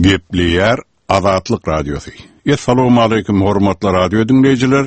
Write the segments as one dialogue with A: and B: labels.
A: Gepleyer Azatlyk Radiosu. Assalamu alaykum hormatly radio dinleyijiler.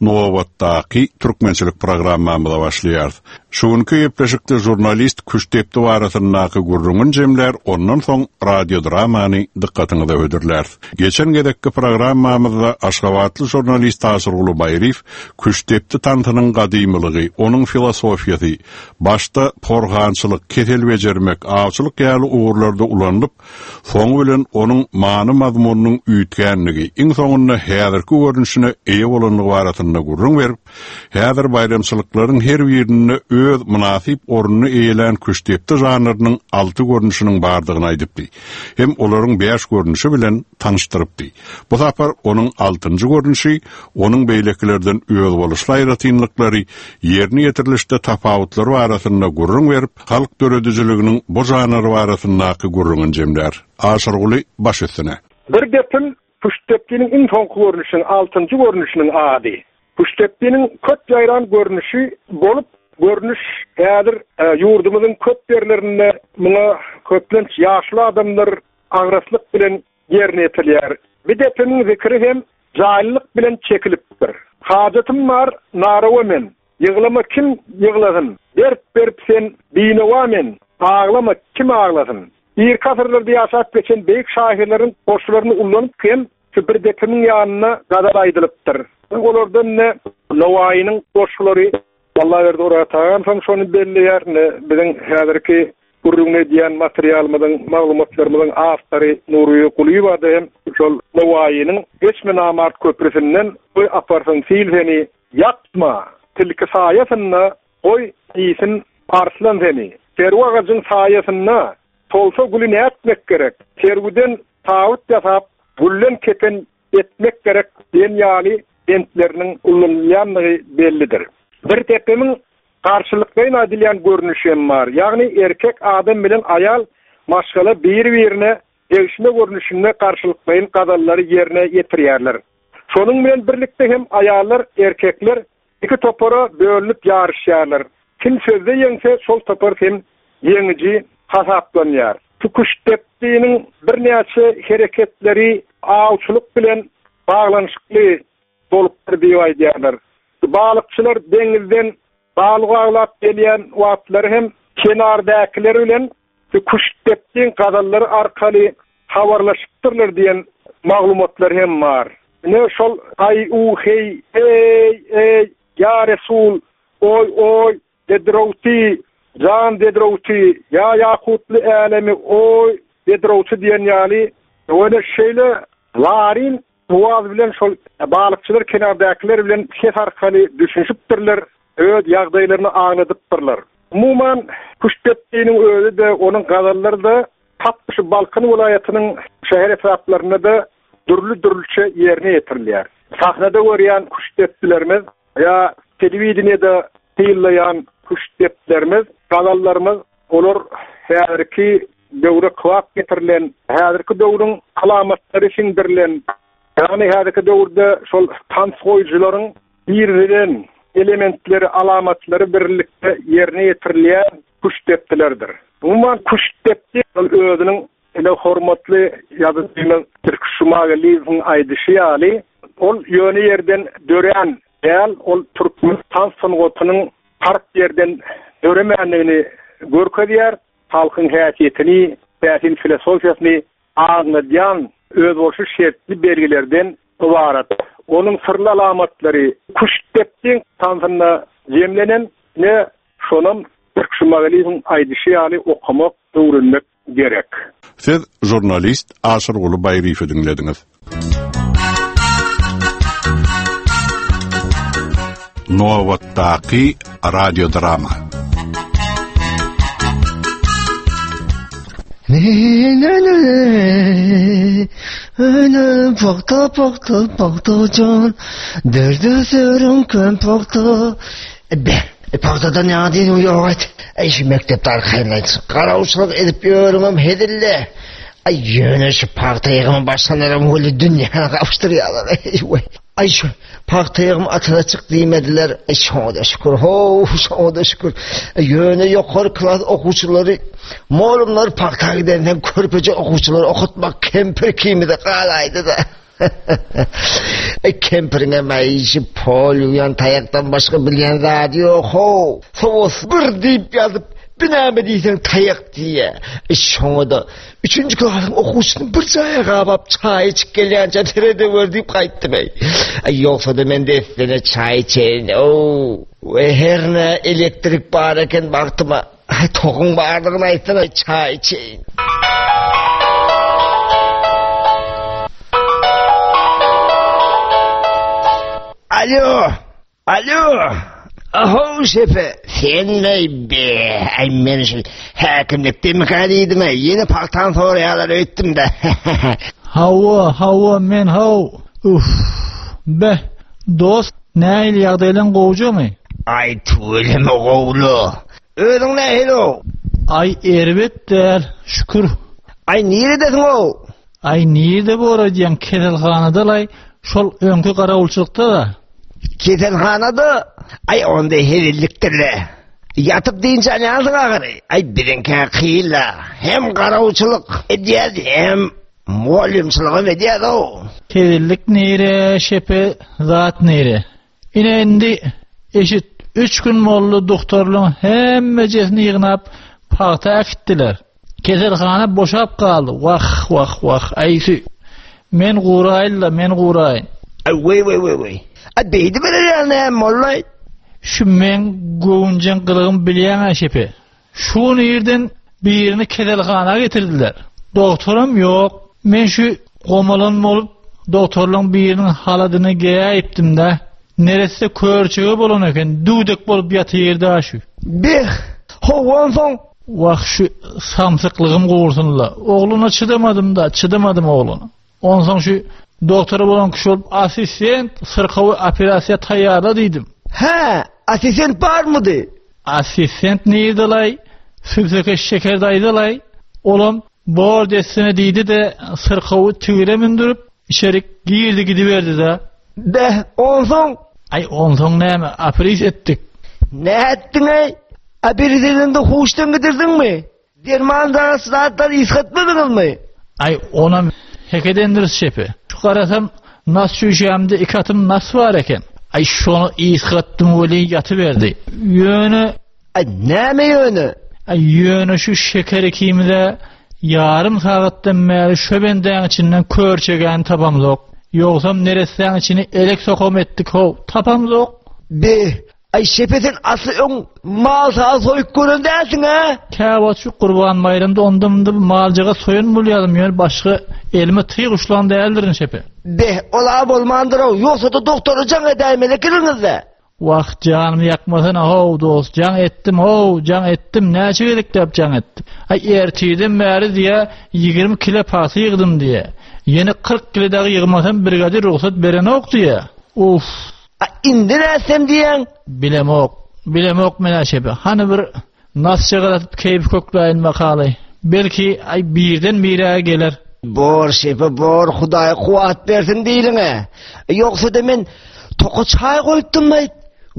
A: Nowatdaki türkmençilik programmamyza başlaýar. Şuňky ýepreşikde jurnalist Küştepdi warasynyňky gurrungun jemler ondan soň radio dramany dikkatyňyza ödürler. Geçen gedekki programmamyzda Aşgabatly jurnalist Asyrguly Baýriw Küştepdi tantanyň gadymylygy, onuň filosofiýasy, başda porgançylyk, ketel bejermek, awçylyk ýaly uğurlarda ulanyp, soň bilen onuň many mazmunynyň üýtgenligi, iň soňunda häzirki görnüşine eýe bolanlygy baratyna gurrun berip, häzir bayramçylyklaryň her birine öz münasip ornuny eýelen Küştepdi janrynyň 6 görnüşiniň bardygyny aýdypdy. Hem olaryň 5 görnüşi bilen tanışdyrypdy. Bu sapar onuň 6-njy görnüşi, onuň beýleklerden öz boluşly aýratynlyklary, ýerine ýetirilişde tapawutlary baratyna gurrun berip, halk döredüjiliginiň bu janry baratynaky gurrun jemler. Aşyrguly baş etdine.
B: Bir gepim Küştepdiň iň soňky görnüşiniň 6-njy görnüşiniň ady. Küştepdiň köp ýaýran görnüşi bolup, görnüş häzir ýurdumyzyň köp ýerlerinde muňa köplenç ýaşly adamlar agraslyk bilen ýerine ýetirýär. Bir depimiň zikri hem jaýlyk bilen çekilipdir. Hajatym bar, narawa men. Ýyglama kim ýyglasyn? Berip sen binawa men. Ağlama kim ağlasyn? İlk asırlarda ýaşap geçen beýik şairleriň boşlaryny ulanyp hem bir depimiň ýanyna gadar aýdylypdyr. Olardan ne Nawaýynyň boşlary Wallahi berdi oratagan soň şonu belleýär, biziň häzirki gurrunly diýen materialymyň, maglumatlarymyň awtary Nuriýe Gulyeva hem şol Nawaýynyň geçme namart köprüsinden bu aparsyn silheni ýatma, tilki saýasyna oy iýsin arslan seni. Terwa gazyň saýasyna tolsa gülüne etmek gerek. Terwiden taýut ýasap, güllen keten etmek gerek diýen ýaly entleriniň ullanýanlygy bellidir. Bir tepemiň karşılıklayın adilyan görünüşem var. Yani erkek adam bilen ayal maşgala bir-birine değişme görünüşünde karşılıklayın kadalları yerine yetirýärler. Şonun bilen birlikde hem ayallar, erkekler iki topara bölünüp yarışýarlar. Kim sözde yeňse şol topar hem yeňiji hasaplanýar. Küştepdiň bir näçe hereketleri awçylyk bilen baglanşykly bolup diýýärler. Balıkçılar denizden balık aglap gelýän wagtlary hem kenardakiler bilen Küştepdiň kadallary arkaly habarlaşypdyrlar diýen maglumatlar hem bar. Ne şol ay hey ey ya Resul oy dedrouti can dedrouti ya yakutly alemi oy dedrouti diýen ýaly öňe şeýle larin Tuwaz bilen şol balıkçılar kenardakiler bilen ses arkaly düşünşipdirler, öz ýagdaýlaryny aňladypdyrlar. Umuman Küştepdiň özü de onuň gadallary da tapşy Balkan welaýatynyň şäher etraplaryna da dürli-dürliçe ýerine ýetirilýär. Sahnada görýän Küştepdilerimiz ýa telewizionyada tyýyllaýan Küştepdilerimiz, gadallarymız olar häzirki döwre kwak getirilen, häzirki döwrüň alamatlary singdirilen, yani häzirki döwürde şol tans goýjularyň bir-birinden elementleri, alamatlary birlikde ýerine ýetirilýän Küştepdilerdir. Umuman Küştepdi özüniň ele hormatly ýazyjynyň Türk şumagaliň aýdyşy ýaly, ol ýöne ýerden dören, ýal ol türkmen tans sanatynyň park ýerden döremänligini görkezýär, halkyň häsiýetini, täsin filosofiýasyny aňladýan öz boşu şertli belgilerden ibaret. Onun sırlı alamatlary Küştepdiň tansyna jemlenen ne şonam Türk şumagaliň aýdyşy ýaly okumak, öwrenmek gerek.
A: Siz jurnalist Asyrguly Baýriwy dinlediňiz. Nowatdaki radio drama.
C: Öyle pakta can derdi serin kön pakta paktada ne adin uyuyor et şu mektepte arkayınlaysın karavuşluk edip yorumum hedille ay yöne şu pakta yığımın başlanırım öyle dünyana kavuşturuyorlar Ay şu paktayım atına çık diymediler. Şuna da şükür. Şuna da şükür. Yöne yukarı klas okuçuları malumlar paktaya gidenden körpece okuçuları okutmak kemper kimi de kalaydı da. Kemperine mayışı pol uyan tayaktan başka bilyen zadi yok. Soğuz bir deyip yazıp biname deysen tayak diye. Şuna da 3. klasın okuçunun bir çaya kabap çay içip gelyanca terede var deyip kayıttım. Yoksa da men de estene çay içeyin. Her ne elektrik bağırken baktıma. Toğun bağırdığına estene çay içeyin. Alo. Aho şefe, sen ne be? Ay men şu hakimlikte mikaliydim. Yeni paktan sonra yalar öttüm de.
D: Hava men hav. Be, dost, ne il yağdaylan qovucu mu?
C: Ay tuğuleme qoğulu. Ödün ne helo?
D: Ay erbet der, şükür.
C: Ay neredesin o?
D: Ay nerede bu aradiyan keselhanada lay, şol önkü qaravulçulukta da.
C: Keselhanada? Ay onda herilliktirle. Yatıp deyince anasın ağırı. Ay birinke kıyla. Hem qaravulçuluk ediyedi hem muallimçılığı ediyedi o.
D: Kesillik nere, şepe, zat nere. Yine indi eşit 3 gün mollu doktorluğun hemmecesini yığınap pakta akittiler. Keselhana boşap kaldı. Vah. Aysi. Men qurayın.
C: Ay vay. Ay beydi böyle ne mollay?
D: Şu men goğuncan qılığım bilýän şepe. Şunu yerden birini keselhana getirdiler. Doktorum yok. Men şu qomalanma olup doktorluğun birinin haladyny geýäpdim de. Neresi körçüğü bolan eken, dudek bolup ýaty ýerde aşy.
C: Bih, onsoň
D: Vah şu samsyklygym gowursunla. Oğluna çıdamadım oğluna. Onsoň şu doktory bolan kişi olup asistent sırkawy operasiýa taýýarla diýdim.
C: Ha, asistent barmydy?
D: Asistent niýdilay? Süzeke şeker daýdylay. Olam bor desene diýdi de sırkawy tügüre mindirip içerik girdi gidiverdi da.
C: De, onsoň?
D: Ay onsoň näme? Apris etdik.
C: Ne ettin ay? Abirizinde hoştan gidirdin mi? Dermandan sırattan iskatmadın mı?
D: Ay ona hekedendir şepe. Şu karasam nas şüşemde 2 atım nas var eken. Ay şonu iskattım öyle yatıverdi. Yönü...
C: Ay näme yönü?
D: Ay yönü şu şekeri kimide yarım saattan meri şöbenden içinden kör çeken tapam yok. Yoksam neresinden içini elek sokom ettik ho. Tapam yok.
C: Ay şepetin aslı ön mal sağa soyuk görün dersin ha?
D: Käbat şu Kurban Bayramda ondamda malcaga soyun bulýadym ýöne başga elime tyg uçlan däldirin şepe.
C: Ola bolmandyr o. Yoksa da doktoru can edäýmeli kiriniz de.
D: Waq canymı ýakmasana ho dost. Can ettim. Näçe gelik dep can ettim. Ay ertiden bäri diýe 20 kilo pasy ýygdym diýe. Yeni 40 kilo dagy ýygmasam brigadir ruhsat beren ok diýe. Uf.
C: Indi näsem diýen?
D: Bilemok mena şepe. Hani bir nas çygaratyp keyif kökläýin makaly. Belki ay birden bire geler.
C: Bor şepe bor, Hudaý kuwat bersin diýliňe. Yoksa da men toka çay koyupdum da.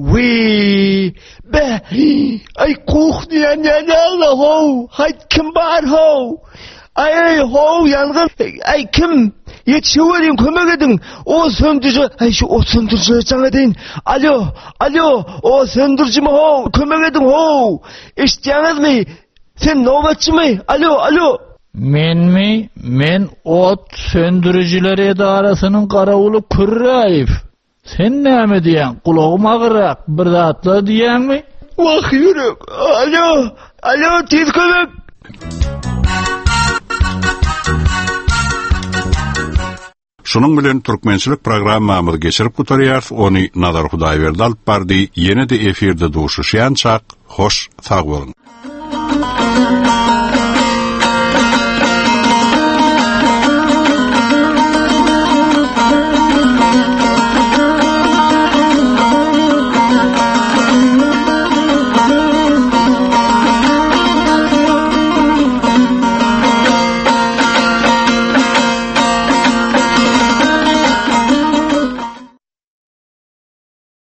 C: Ay kuh diýen ýa ho. Hay kim bar ho? Ay ho yangın. Ay kim? Yetişiverin kömek edin. O söndürücü. Ay şu o söndürücü sana deyin. Alo. O söndürücü mü ho? Kömek edin ho. İştiýäňiz mi? Sen nöbetçi mi? Alo.
D: Men ot söndürücüler edarasynyň garawuly Kürraýew. Sen näme diýen? Kulagym agyrak, bir zatla diýänmi?
C: Wah ýürek. Alo, tez kömek.
A: Şunun bilen türkmençilik programmamyzy geçirip gutarýar, ony Nazar Hudaýberdi alyp bardy. Ýene-de efirde duşuşýançak, hoş sag bolun.